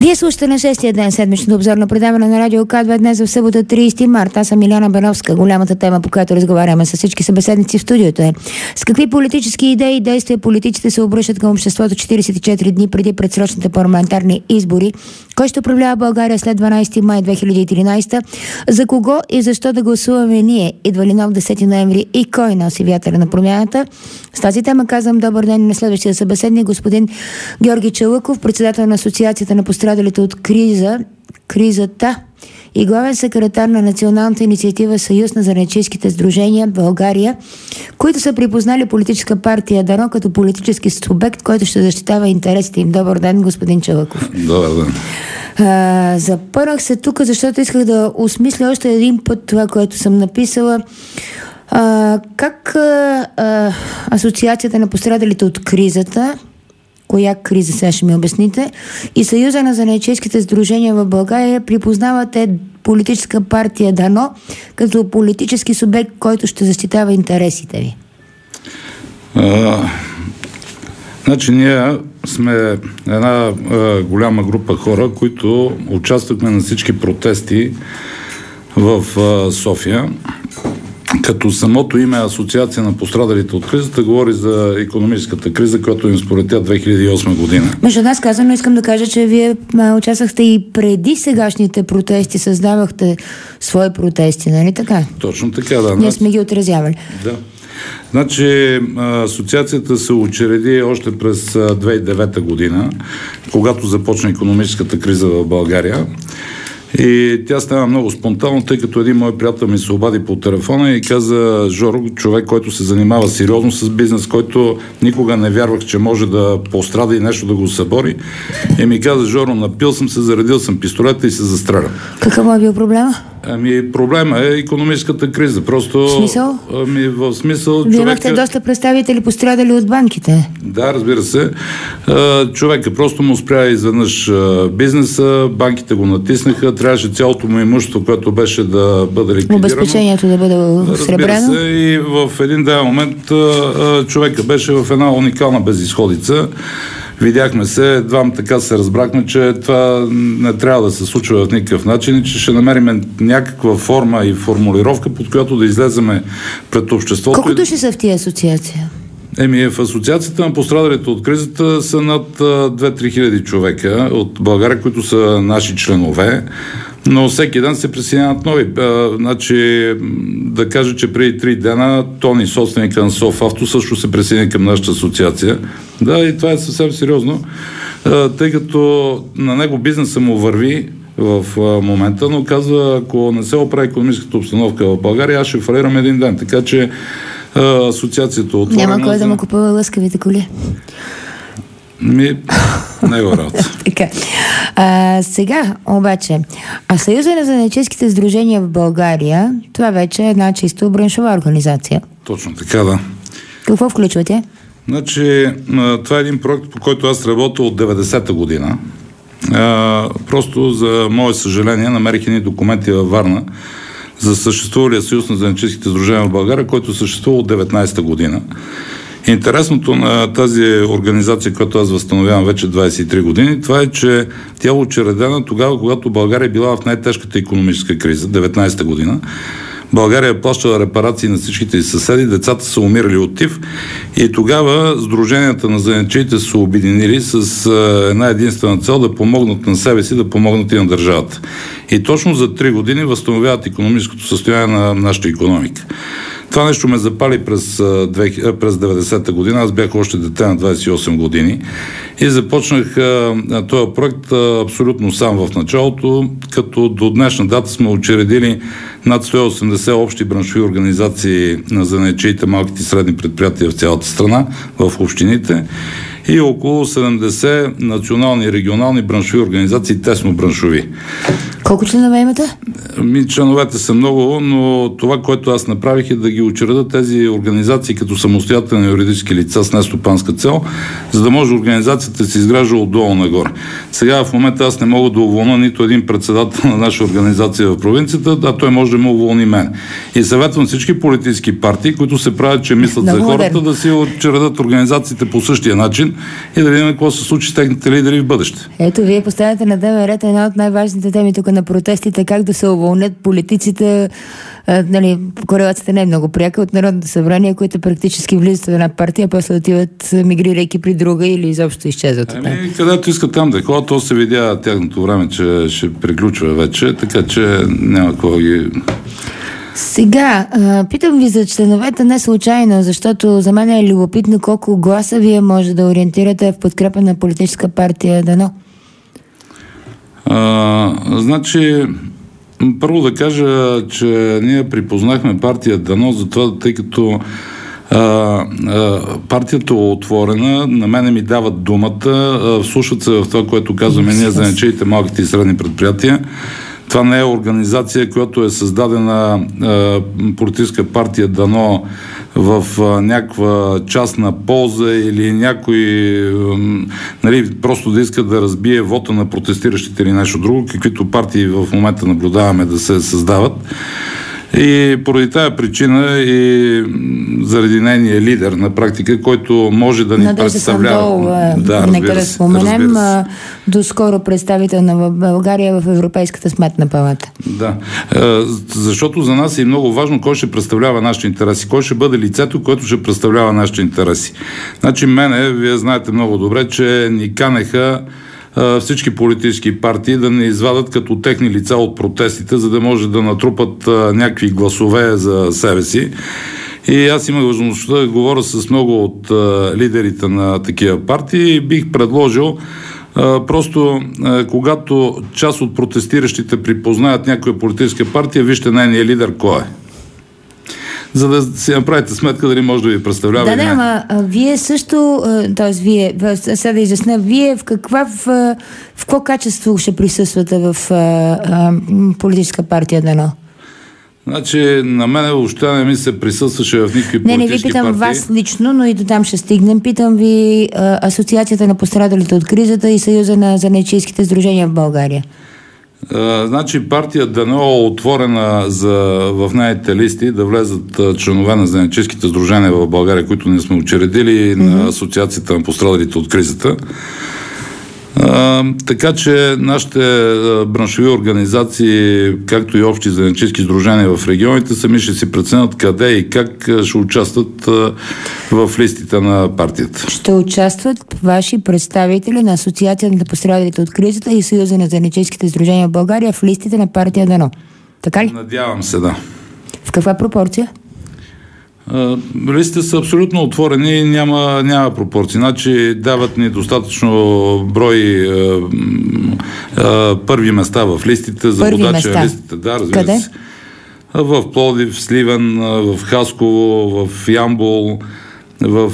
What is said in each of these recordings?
Вие слушате на 6-я ден седмичното обзорно предаване на Радио К2 днес в събота 30 март. Аз съм Миляна Бановска. Голямата тема, по която разговаряме с всички събеседници в студиото е: с какви политически идеи и действия политиците се обръщат към обществото 44 дни преди предсрочните парламентарни избори? Кой ще управлява България след 12 май 2013? За кого и защо да гласуваме ние? Идва ли нов 10 ноември и кой носи вятъра на промяната? С тази тема казвам добър ден на следващия събеседник, господин Георги Чалъков, председател на Асоциацията на пострадалите от кризата и главен секретар на Националната инициатива Съюз на занаятчийските сдружения в България, които са припознали политическа партия Дано като политически субект, който ще защитава интересите им. Добър ден, господин Чалъков. Добър ден. Запърнах се тук, защото исках да осмисля още един път това, което съм написала. Как Асоциацията на пострадалите от кризата, коя криза сега ще ми обясните, и Съюза на занаятчийските сдружения в България припознавате политическа партия Дано като политически субект, който ще защитава интересите ви? Значи ние сме една голяма група хора, които участвахме на всички протести в София. Като самото име Асоциация на пострадалите от кризата говори за икономическата криза, която им сполетя 2008 година. Между нас казано, искам да кажа, че вие участвахте и преди сегашните протести, създавахте свои протести, нали така? Точно така, да. Ние сме ги отразявали. Да. Значи асоциацията се учреди още през 2009 година, когато започна икономическата криза в България. И тя става много спонтанно, тъй като един мой приятел ми се обади по телефона и каза: Жоро, човек, който се занимава сериозно с бизнес, който никога не вярвах, че може да пострада и нещо да го събори. И ми каза: Жоро, напил съм се, заредил съм пистолета и се застрелям. Какъв е бил проблема? Проблема е икономическата криза. Просто... В смисъл? В смисъл... Вие имахте доста представители пострадали от банките. Да, разбира се. Човека просто му спря изведнъж бизнеса, банките го натиснаха, трябваше цялото му имущество, което беше да бъде ликвидирано. Обезпечението да бъде сребрено. Разбира се, и в един даден момент човека беше в една уникална безизходица. Видяхме се, двамата така се разбрахме, че това не трябва да се случва в никакъв начин и че ще намерим някаква форма и формулировка, под която да излеземе пред обществото. Колко души са в тия асоциация? В Асоциацията на пострадалите от кризата са над 2-3 хиляди човека от България, които са наши членове, но всеки ден се присъединяват нови. Значи, да кажа, че преди 3 дена Тони, собственика на Софавто, също се присъедини към нашата асоциация. Да, и това е съвсем сериозно, тъй като на него бизнеса му върви в момента, но казва, ако не се оправи икономическата обстановка в България, аз ще фалирам един ден. Така че асоциацията отворена... Няма кой да му купува лъскавите коли. Не е работа. Така. Сега, обаче, Съюза на занаятчийските сдружения в България, това вече е една чисто браншова организация. Точно така, да. Какво включва тя? Значи, това е един проект, по който аз работя от 90-та година. Просто, за мое съжаление, намерих едни документи във Варна за съществувалия Съюз на занаятчийските сдружения в България, който съществува от 19-та година. Интересното на тази организация, която аз възстановявам вече 23 години, това е, че тя е учредена тогава, когато България била в най-тежката икономическа криза, 19-та година. България е плащала репарации на всичките съседи, децата са умирали от тиф и тогава сдруженията на занаятчиите са обединили с една единствена цел да помогнат на себе си, да помогнат и на държавата. И точно за 3 години възстановяват икономическото състояние на нашата икономика. Това нещо ме запали през 90-та година. Аз бях още дете на 28 години и започнах този проект абсолютно сам в началото, като до днешна дата сме учредили над 180 общи браншови организации на занаятчиите, малките и средни предприятия в цялата страна, в общините, и около 70 национални и регионални браншови организации, тесно браншови. Колко членове имате? Членовете са много, но това, което аз направих, е да ги учредя тези организации като самостоятелни юридически лица с нестопанска цел, за да може организацията да се изгражда отдолу нагоре. Сега в момента аз не мога да уволня нито един председател на наша организация в провинцията, а той може да ме уволни мен. И съветвам всички политически партии, които се правят, че мислят за хората, да си учредят организациите по същия начин, и да видим какво се случи с техните лидери в бъдеще. Ето, вие поставяте на дневен ред една от най-важните теми тук на протестите, как да се уволнят политиците. Корелацията не е много пряка от Народното събрание, които практически влизат в една партия, а после отиват мигрирайки при друга или изобщо изчезват. Където искат там да ходят, то се видя тяхното време, че ще приключва вече, така че няма какво ги... Сега, питам ви за членовете не случайно, защото за мен е любопитно колко гласа вие може да ориентирате в подкрепа на политическа партия Дано. Значи, първо да кажа, че ние припознахме партия Дано, затова, тъй като партията е отворена, на мене ми дават думата, слушат се в това, което казваме ние за занаятчиите, малките и средни предприятия. Това не е организация, която е създадена политическа партия Дано в някаква частна полза или някой просто да иска да разбие вота на протестиращите или нещо друго, каквито партии в момента наблюдаваме да се създават. И поради тая причина и заради нейния лидер на практика, който може да ни представлява. Нека да споменем, доскоро представител на България в Европейската сметна палата. Да, защото за нас е много важно кой ще представлява нашите интереси, кой ще бъде лицето, което ще представлява нашите интереси. Значи вие знаете много добре, че ни канеха всички политически партии да не извадат като техни лица от протестите, за да може да натрупат някакви гласове за себе си. И аз имах възможността да говоря с много от лидерите на такива партии и бих предложил просто когато част от протестиращите припознаят някоя политическа партия, вижте нейния лидер кой е. За да си направите сметка дали може да ви представлява. Да, ама вие също, сега да изясня, вие в какво качество ще присъствате в политическа партия Дано? Значи, на мен въобще не ми се присъстваше в никакви политически партии. Не ви питам вас лично, но и до там ще стигнем. Питам ви Асоциацията на пострадалите от кризата и Съюза на занаятчийските сдружения в България. Значи партия Дано е отворена в нейните листи да влезат членове на занаятчийските сдружения в България, които ние сме учредили на Асоциацията на пострадалите от кризата. Така че нашите браншови организации, както и общи занаятчийски сдружения в регионите, сами ще си преценят къде и как ще участват в листите на партията. Ще участват ваши представители на Асоциацията на пострадалите от кризата и Съюза на занаятчийските сдружения в България в листите на партия Дано. Така ли? Надявам се, да. В каква пропорция? Листите са абсолютно отворени и няма пропорции. Значи дават ни достатъчно брой първи места в листите за водача на листите. Да, разбира Къде? се. В Пловдив, в Сливен, в Хасково, в Ямбол, в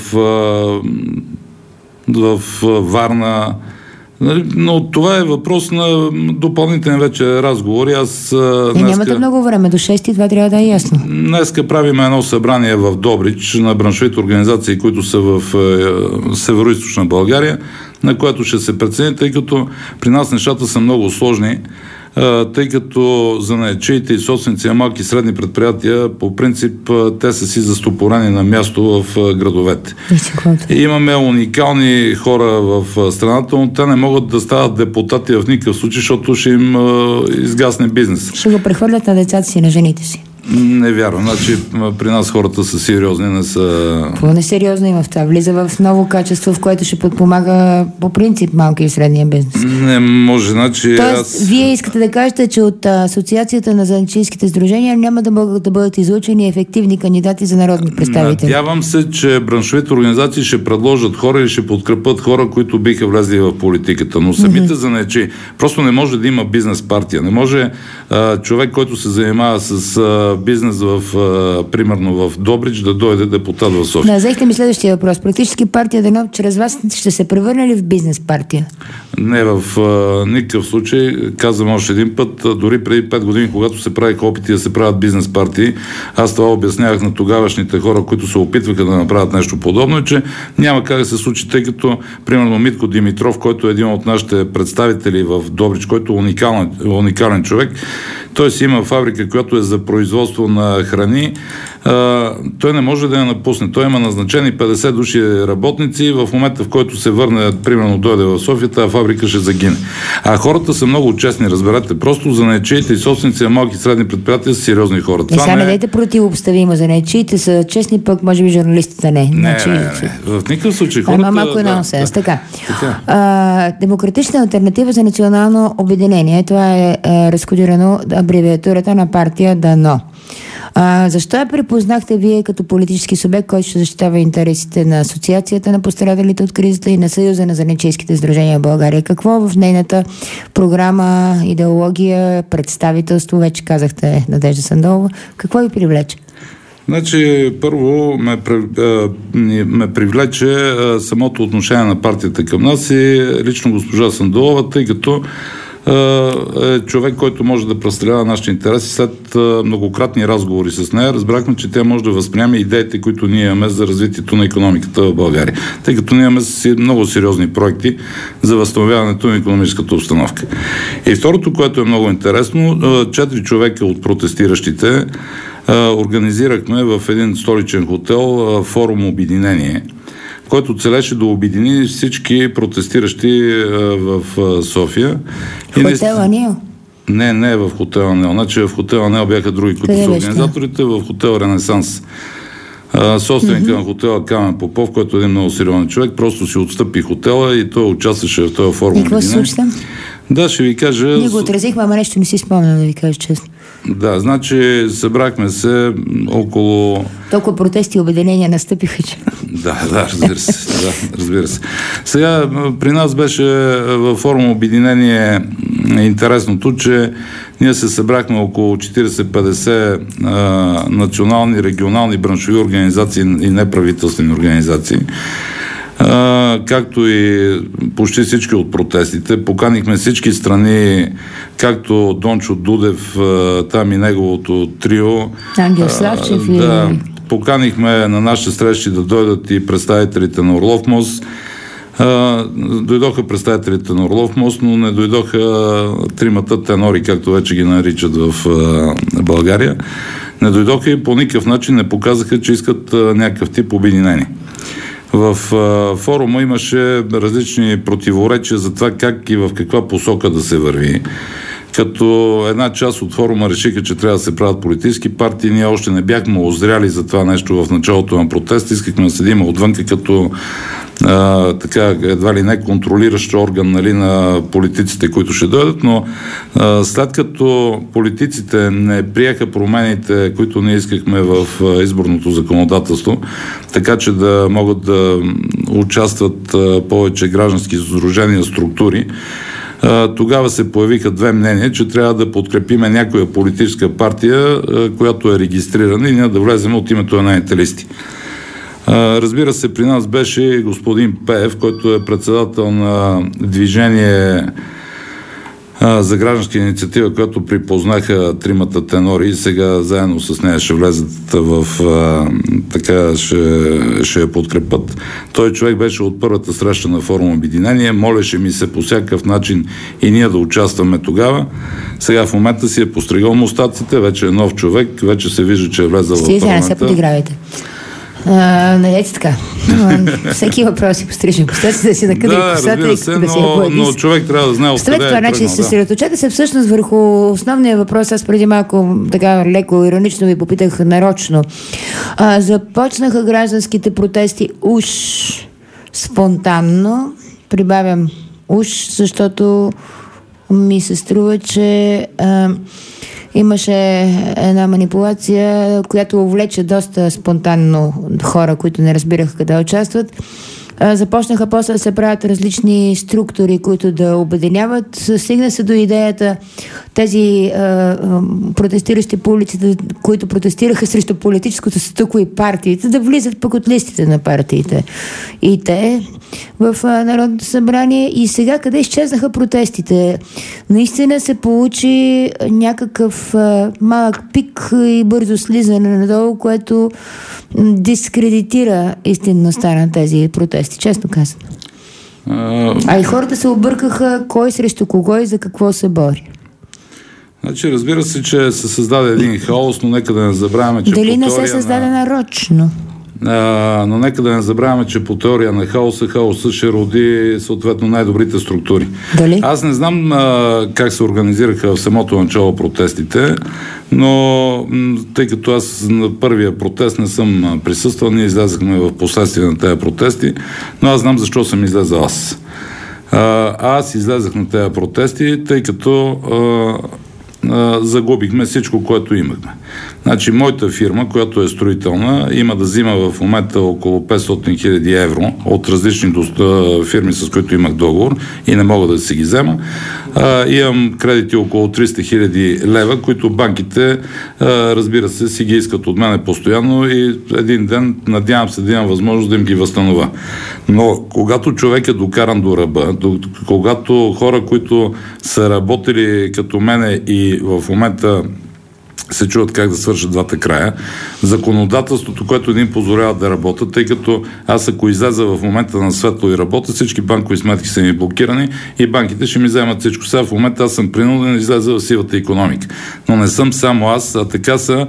Варна. Но това е въпрос на допълнителни вече разговори. Нямате много време, до 6 това трябва да е ясно. Днеска правим едно събрание в Добрич на браншовите организации, които са в североизточна България, на което ще се прецени, тъй като при нас нещата са много сложни, тъй като занаятчиите и собственици на малки и средни предприятия, по принцип, те са си застопорени на място в градовете. Имаме уникални хора в страната, но те не могат да стават депутати в никакъв случай, защото ще им изгасне бизнес. Ще го прехвърлят на децата си, на жените си. Не вярвам. Значи при нас хората са сериозни, не са... По-несериозно има в това. Влиза в ново качество, в което ще подпомага по принцип малки и средния бизнес. Не може, значи... Тоест, вие искате да кажете, че от Асоциацията на занаятчийските сдружения няма да могат да бъдат излучени ефективни кандидати за народни представители. Надявам се, че браншовите организации ще предложат хора или ще подкрепят хора, които биха влезли в политиката. Но самите занаятчии, просто не може да има бизнес партия. Не може човек, който се занимава с бизнес примерно в Добрич, да дойде депутат в София. Да, взехте ми следващия въпрос. Практически партия Дано чрез вас ще се превърне ли в бизнес партия? Не, в никакъв случай. Казвам още един път, дори преди 5 години, когато се правиха опити да се правят бизнес партии, аз това обяснявах на тогавашните хора, които се опитваха да направят нещо подобно, че няма как да се случи, тъй като, примерно, Митко Димитров, който е един от нашите представители в Добрич, който е уникален човек, той си има фабрика, която е за производство на храни. той не може да я напусне. Той има назначени 50 души работници и в момента, в който се върне, примерно дойде в София, тази фабрика ще загине. А хората са много честни, разберете. Просто занаятчиите и собственици на малки и средни предприятия са сериозни хора. Сега не дайте противообставимо. Занаятчиите са честни, пък може би журналистите не. Не. В никакъв случай хората... Малко е нонсенс. Така. Демократична алтернатива за национално обединение. Това е разкодирано абревиатурата на партия ДАНО. Защо я припознахте вие като политически субект, който ще защитава интересите на Асоциацията на пострадалите от кризата и на Съюза на занаятчийските сдружения в България? Какво в нейната програма, идеология, представителство, вече казахте Надежда Сандолова, какво ви привлече? Значи, първо ме привлече самото отношение на партията към нас и лично госпожа Сандолова, тъй като е човек, който може да представлява нашите интереси. След многократни разговори с нея разбрахме, че тя може да възприеме идеите, които ние имаме за развитието на икономиката в България. Тъй като ние имаме много сериозни проекти за възстановяването на икономическата обстановка. И второто, което е много интересно, 4 човека от протестиращите организирахме в един столичен хотел форум Обединение, който целеше да обедини всички протестиращи в София. Хотел Анил? Не в хотел Анил. Значи в хотел Анил бяха други, които са организаторите, в хотел Ренесанс. Собственика на хотела Камен Попов, който е един много сериозен човек, просто си отстъпи хотела и той участваше в този форум. И какво се случи там? Да, ще ви кажа... Ние го отразихме, ама нещо не си спомням, да ви кажа честно. Да, значи събрахме се около... Толкова протести и обединения настъпиха, че... Да, разбира се. Сега при нас беше във форум Обединение интересното, че ние се събрахме около 40-50 национални, регионални, браншови организации и неправителствени организации, както и почти всички от протестите. Поканихме всички страни, както Дончо Дудев, там и неговото трио. Ангел Славчев и... Да, поканихме на нашите срещи да дойдат и представителите на Орлов мост. Дойдоха представителите на Орлов мост, но не дойдоха тримата тенори, както вече ги наричат в България. Не дойдоха и по никакъв начин не показаха, че искат някакъв тип обединение. В форума имаше различни противоречия за това как и в каква посока да се върви. Като една част от форума решиха, че трябва да се правят политически партии. Ние още не бяхме озряли за това нещо в началото на протест. Искахме да седим отвънка като така едва ли не контролиращ орган, нали, на политиците, които ще дойдат, но след като политиците не приеха промените, които ние искахме в изборното законодателство, така че да могат да участват повече граждански сдружения, структури, тогава се появиха две мнения, че трябва да подкрепиме някоя политическа партия, която е регистрирана и ние да влезем от името на нейните листи. Разбира се, при нас беше господин Пеев, който е председател на движение за гражданска инициатива, която припознаха тримата тенори и сега заедно с нея ще влезат в така ще я подкрепят. Той човек беше от първата среща на форум Обединение, молеше ми се по всякакъв начин и ние да участваме тогава. Сега в момента си е постригал мустаците, вече е нов човек, вече се вижда, че е влезал в парламента. Не се подигравайте. Надейте така. Всеки въпрос си пострижим костата, да си накъде косата и да си я но човек трябва да знае откъде това, значи, се съсредоточете се всъщност върху основния въпрос. Аз преди малко така леко иронично ви попитах нарочно. Започнаха гражданските протести уж спонтанно. Прибавям уж, защото ми се струва, че имаше една манипулация, която увлече доста спонтанно хора, които не разбираха къде участват. Започнаха после да се правят различни структури, които да обединяват. Стигна се до идеята тези протестиращи по улиците, които протестираха срещу политическото стъкло и партиите, да влизат пък от листите на партиите. И те в Народното събрание. И сега къде изчезнаха протестите? Наистина се получи някакъв малък пик и бързо слизане надолу, което дискредитира истинността на тези протести, честно казано. А и хората се объркаха кой срещу кого и за какво се бори. Значи, разбира се, че се създаде един хаос, но нека да не забравяме, че дали не се създаде нарочно? Но нека да не забравяме, че по теория на хаоса ще роди съответно най-добрите структури. Дали? Аз не знам как се организираха в самото начало протестите, но тъй като аз на първия протест не съм присъствал, ние излязахме в последствие на тези протести, но аз знам защо съм излезал аз. Аз излезах на тези протести, тъй като загубихме всичко, което имахме. Значи, моята фирма, която е строителна, има да взима в момента около 500 000 евро от различни фирми, с които имах договор и не мога да си ги взема. Имам кредити около 300 000 лева, които банките, разбира се, си ги искат от мене постоянно и един ден надявам се да имам възможност да им ги възстановя. Но когато човек е докаран до ръба, когато хора, които са работили като мене и в момента се чуват как да свършат двата края. Законодателството, което един позволява да работя, тъй като аз ако изляза в момента на светло и работя, всички банкови сметки са ми блокирани и банките ще ми вземат всичко. Сега в момента аз съм принуден да изляза в сивата икономика. Но не съм само аз, а така са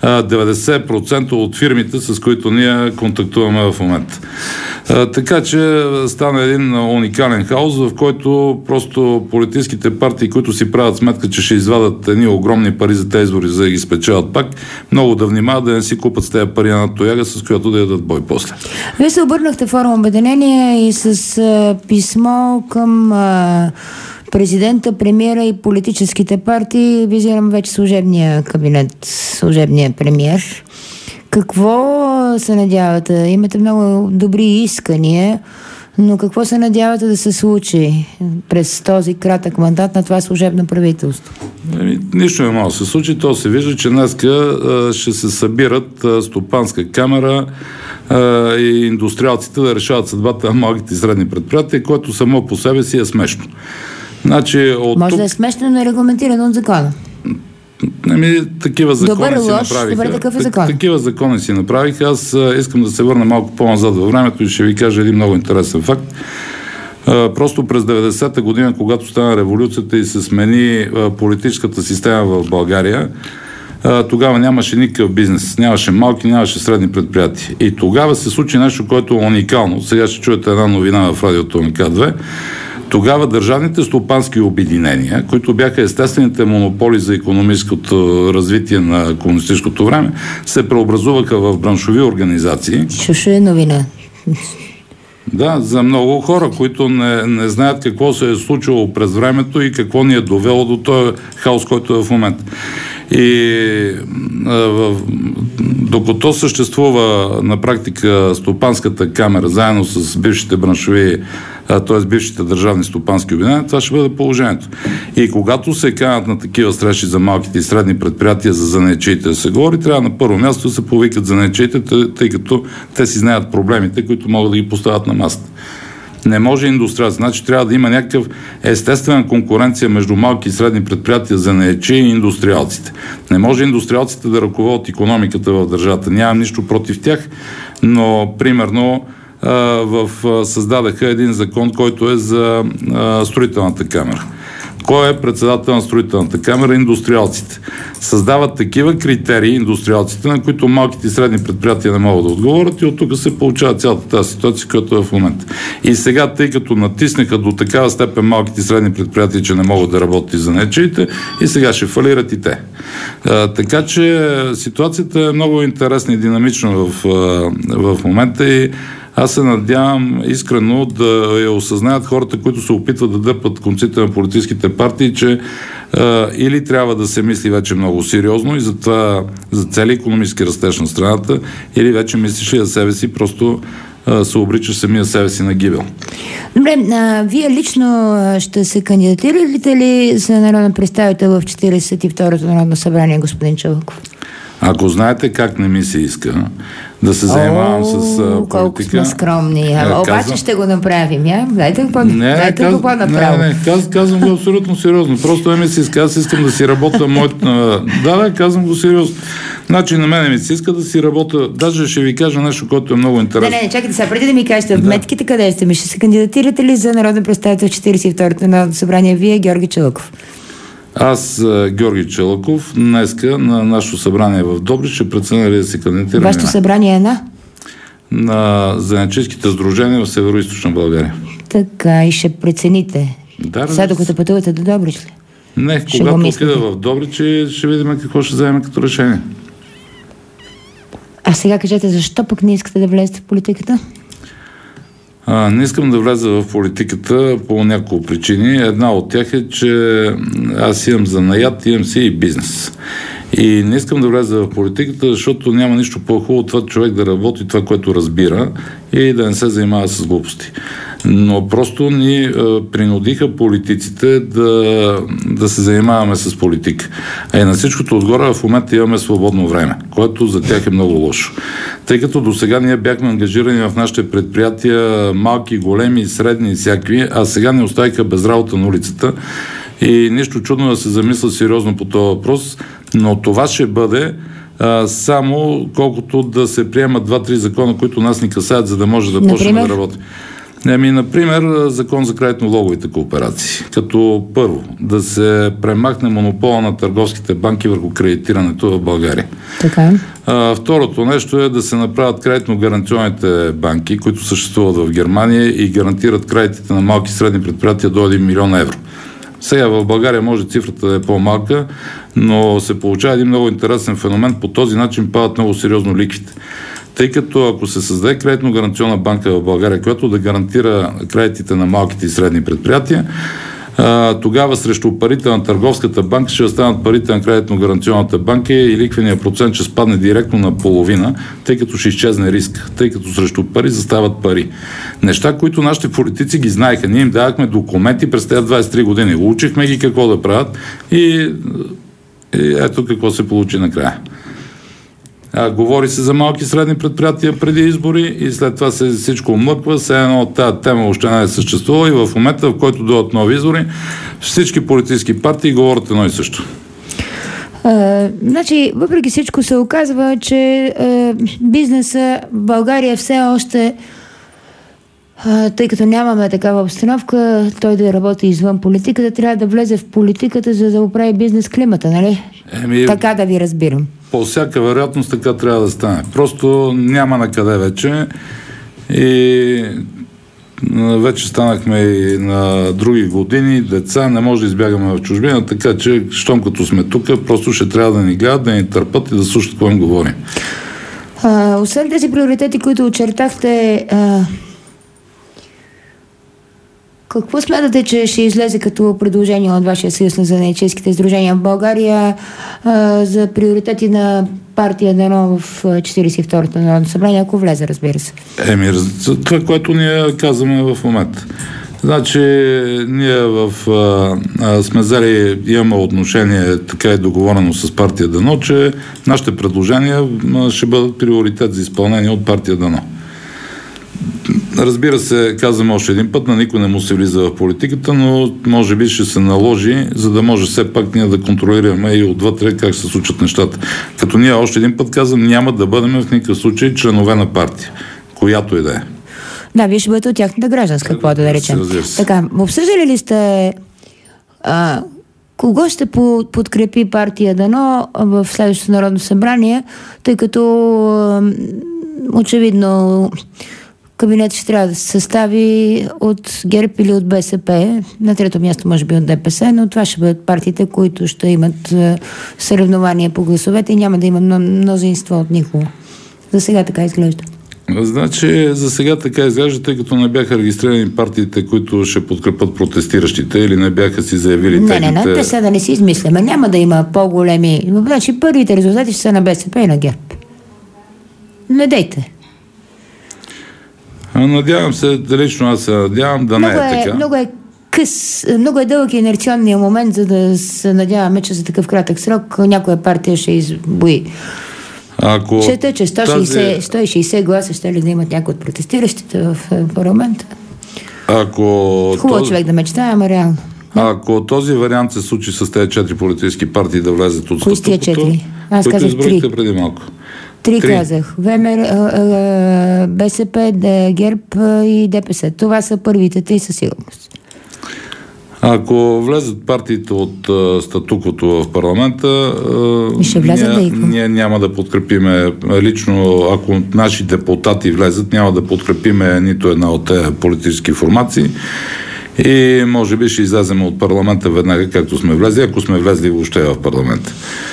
90% от фирмите, с които ние контактуваме в момента. Така че стана един уникален хаос, в който просто политическите партии, които си правят сметка, че ще извадат едни огромни пари за тези избори, за да ги спечелят пак, много да внимават да не си купат с тези пари на тояга, с която да ядат бой после. Вие се обърнахте в Форум Обединение и с писмо към президента, премиера и политическите партии. Визирам вече служебния кабинет, служебния премиер. Какво се надявате? Имате много добри искания, но какво се надявате да се случи през този кратък мандат на това служебно правителство? Нищо не може да се случи. То се вижда, че днеска ще се събират стопанска камера и индустриалците да решават съдбата на малките и средни предприятия, което само по себе си е смешно. Значи, може да е смешно, но е регламентирано от закона. Такива закони си направиха. Добър, такъв е закон. Такива закони си направиха. Аз искам да се върна малко по-назад във времето и ще ви кажа един много интересен факт. Просто през 90-та година, когато стана революцията и се смени политическата система в България, тогава нямаше никакъв бизнес. Нямаше малки, нямаше средни предприятия. И тогава се случи нещо, което е уникално. Сега ще чуете една новина в радиото УНК-2. Тогава държавните стопански обединения, които бяха естествените монополи за икономическото развитие на комунистическото време, се преобразуваха в браншови организации. Шуша е новина. Да, за много хора, които не знаят какво се е случило през времето и какво ни е довело до този хаос, който е в момента. И докато съществува на практика стопанската камера, заедно с бившите браншови, т.е. бившите държавни стопански обединения, това ще бъде положението. И когато се канат на такива срещи за малките и средни предприятия, за занаятчиите да се говори, трябва на първо място да се повикат занаятчиите, тъй като те си знаят проблемите, които могат да ги поставят на масата. Не може индустрия. Значи трябва да има някакъв естествена конкуренция между малки и средни предприятия, занаятчии и индустриалците. Не може индустриалците да ръководят икономиката в държавата. Нямам нищо против тях, но примерно създадаха един закон, който е за строителната камера. Кой е председател на строителната камера? Индустриалците. Създават такива критерии индустриалците, на които малките и средни предприятия не могат да отговорят и от тук се получава цялата тази ситуация, която е в момента. И сега, тъй като натиснаха до такава степен малките и средни предприятия, че не могат да работят и за занаятчиите, и сега ще фалират и те. Така че ситуацията е много интересна и динамична в момента и аз се надявам искрено да я осъзнаят хората, които се опитват да дърпат конците на политическите партии, че или трябва да се мисли вече много сериозно и за цели икономически растеж на страната, или вече мислиш ли за себе си, просто се обричаш самия себе си на гибел. Добре, вие лично ще се кандидатирате ли за народен представител в 42-то Народно събрание, господин Чолаков? Ако знаете как не ми се иска да се занимавам с политика... Колко сме скромни. Обаче ще го направим, я? Дайте го по-направо. Не, казвам го абсолютно сериозно. Просто не ми се иска, аз искам да си работя Да, казвам го сериозно. Значи на мен ми се иска да си работя... Даже ще ви кажа нещо, което е много интересно. Не, чакайте сега, преди да ми кажете, вметките къде сте ми? Ще се кандидатирате ли за народен представител в 42-то Народно събрание? Вие, Георги Чолаков? Аз, Георги Чалъков, днеска на нашето събрание в Добрич ще преценя ли да се кандидатираме. Вашето събрание е на занаятчийските сдружения в Североизточна България. Така, и ще прецените. Да, сега докато пътувате до Добрич ли? Не, когато отида в Добрич, ще видим какво ще вземем като решение. А сега кажете, защо пък не искате да влезете в политиката? Не искам да вляза в политиката по няколко причини. Една от тях е, че аз имам занаят, имам си и бизнес. И не искам да вляза в политиката, защото няма нищо по-хубаво от това човек да работи това, което разбира и да не се занимава с глупости. Но просто ни принудиха политиците да се занимаваме с политика. А и на всичкото отгоре в момента имаме свободно време, което за тях е много лошо. Тъй като до сега ние бяхме ангажирани в нашите предприятия, малки, големи, средни и всякакви, а сега ни оставиха без работа на улицата. И нищо чудно да се замисля сериозно по този въпрос, но това ще бъде само колкото да се приемат 2-3 закона, които нас ни касаят, за да може да почнем да работим. Например, закон за кредитно-влоговите кооперации. Като първо, да се премахне монопола на търговските банки върху кредитирането в България. Така. Второто нещо е да се направят кредитно-гаранционните банки, които съществуват в Германия и гарантират кредитите на малки и средни предприятия до 1 милион евро. Сега в България може цифрата да е по-малка, но се получава един много интересен феномен. По този начин падат много сериозно ликвите. Тъй като ако се създаде кредитно-гаранционна банка в България, която да гарантира кредитите на малките и средни предприятия, тогава срещу парите на търговската банка ще останат парите на кредитно-гаранционната банка и ликвения процент ще спадне директно на половина, тъй като ще изчезне риск, тъй като срещу пари застават пари. Неща, които нашите политици ги знаеха. Ние им давахме документи през тези 23 години. Учихме ги какво да правят и ето какво се получи накрая. Говори се за малки и средни предприятия преди избори и след това се всичко умлъква, все едно от тази тема още не е съществува и в момента, в който дойдат нови избори, всички политически партии говорят едно и също. Значи, въпреки всичко се оказва, че бизнеса в България все още, тъй като нямаме такава обстановка, той да работи извън политиката, трябва да влезе в политиката, за да оправи бизнес климата, нали? Така да ви разбирам. По всяка вероятност така трябва да стане. Просто няма на къде вече и вече станахме и на други години, деца, не може да избягаме в чужбина, така че, щом като сме тук, просто ще трябва да ни гледат, да ни търпат и да слушат какво им говорим. Освен тези приоритети, които очертахте, какво смятате, че ще излезе като предложение от вашия съюз на занаятчийските сдружения в България за приоритети на партия Дано в 42-то Народно събрание, ако влезе, разбира се? Това, което ние казваме в момента. Значи, ние сме взели, имаме отношение, така е договорено с партия Дано, че нашите предложения ще бъдат приоритет за изпълнение от партия Дано. Разбира се, казвам още един път, на никой не му се влиза в политиката, но може би ще се наложи, за да може все пак ние да контролираме и отвътре как се случат нещата. Като ние още един път казвам, няма да бъдем в никакъв случай членове на партия, която и да е. Да, вие ще бъдете от тяхната гражданска, каквото да речем. Така, обсъждали ли сте кого ще подкрепи партия Дано в следващото Народно събрание, тъй като очевидно кабинет ще трябва да се състави от ГЕРБ или от БСП. На трето място може би от ДПС, но това ще бъдат партиите, които ще имат съревнования по гласовете и няма да има мнозинство от никого. За сега така изглежда. Значи, за сега така изглежда, тъй като не бяха регистрирани партиите, които ще подкрепят протестиращите или не бяха си заявили техните... Не, те сега да не си измисляме. Няма да има по-големи... Значи, първите резултати ще са на БСП и на ГЕРБ. Не дейте. Надявам се, лично аз се надявам да не е така. Много е дълъг инерционния момент, за да се надяваме, че за такъв кратък срок някоя партия ще избои. Чета, че 160 гласа ще ли да имат някои от протестиращите в парламента. Хубаво човек да мечтае, ама реално. Ако този вариант се случи с тези 4 политически партии да влезат от статукото, 4? Аз казах 3. Преди малко. 3 казах. ВМРО, БСП, ГЕРБ и ДПС. Това са първите 3 със сигурност. Ако влезат партиите от статуквото в парламента, ние няма да подкрепиме, лично ако наши депутати влезат, няма да подкрепиме нито една от тези политически формации и може би ще излезем от парламента веднага, както сме влезли, ако сме влезли въобще в парламента.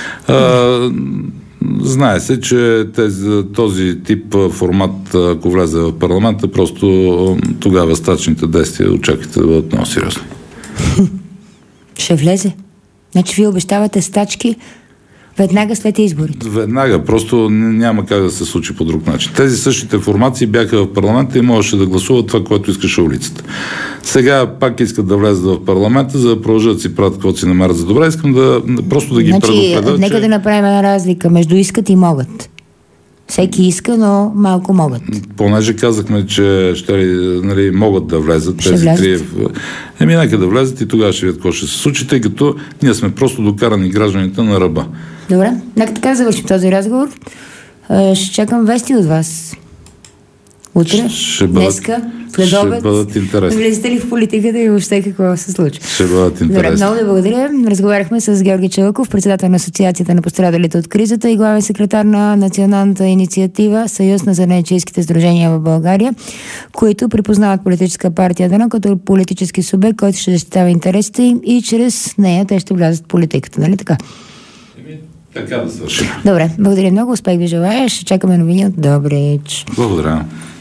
Знае се, че този тип формат, ако влезе в парламента, просто тогава стачните действия очаквате да бъдат много сериозни. Ще влезе? Значи вие обещавате стачки веднага след изборите? Веднага, просто няма как да се случи по друг начин. Тези същите формации бяха в парламента и можеше да гласуват това, което искаше улицата. Сега пак искат да влезат в парламента, за да продължат да си правят каквото си намерят за добре. Искам да просто да ги предупредя. Нека да направим една разлика между искат и могат. Всеки иска, но малко могат. Понеже казахме, че могат да влезат тези три. Нека да влезат и тогава ще видят какво ще се случи, тъй като ние сме просто докарани гражданите на ръба. Добре, нека така завършим този разговор. Ще чакам вести от вас. Утре, днеска, следобед. Ще бъдат интересни. Влизате ли в политиката и въобще какво се случва? Ще бъдат интересни. Добре, много да благодаря. Разговаряхме с Георги Чалъков, председател на Асоциацията на пострадалите от кризата и главен секретар на Националната инициатива Съюз на занаятчийските сдружения в България, които припознават политическа партия ДАНА като политически субект, който ще защитава интересите им и чрез нея те ще влязат в политиката. Нали така? Така да свършим. Добре, благодаря много. Успех ви желая. Ще чакаме новини от Добрич. Благодаря.